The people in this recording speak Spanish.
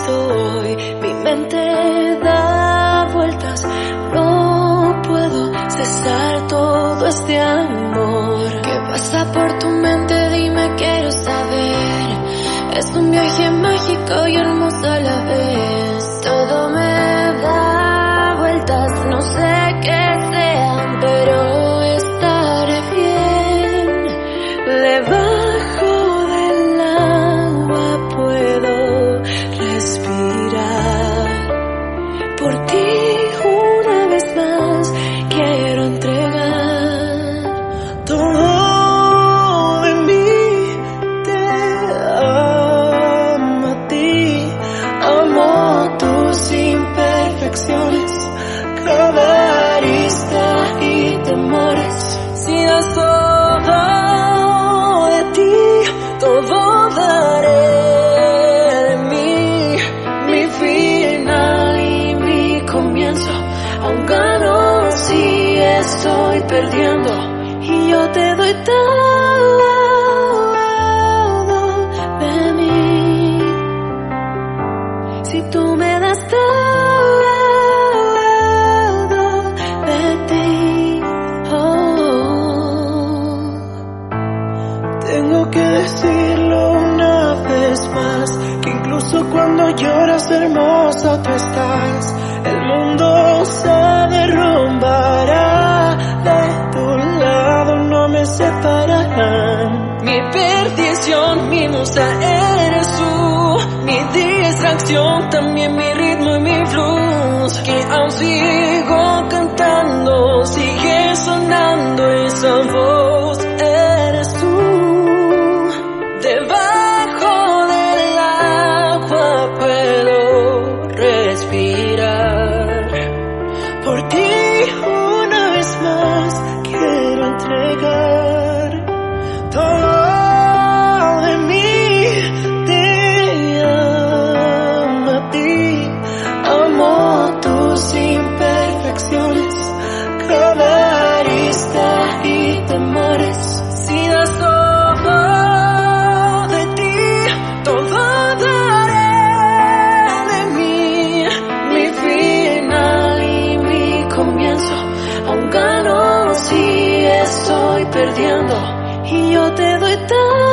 soy. Mi mente da vueltas, no puedo cesar todo este amor. ¿Qué pasa por tu mente? Dime, quiero saber. Es un viaje mágico y hermoso a la vez. Todo me da vueltas, no sé qué sean, pero estaré bien. Debajo del agua puedo respirar. Por ti una vez más quiero entregar todo de mí. Te amo a ti, amo tus imperfecciones, cada arista y temores. Si das todo de ti, todo daré de mí, mi final y mi comienzo. Aún gano si estoy perdiendo, y yo te doy todo de mí. Si tú me das todo de ti, tengo que decirlo una vez más, que incluso cuando lloras hermosa tú estás. El mundo se derrumbará, de tu lado no me separarán. Mi perdición, mi musa eres tú, mi distracción, también mi ritmo y mi blues. Que aún sigo cantando, sigue sonando esa voz. Eres tú. Debajo del agua puedo respirar. Por ti una vez más quiero entregar todo de mí. Te amo a ti, amo tus imperfecciones, cada arista y temores. Si das todo de ti, todo daré de mí, mi final y mi comienzo. Aún gano si estoy perdiendo, y yo te doy todo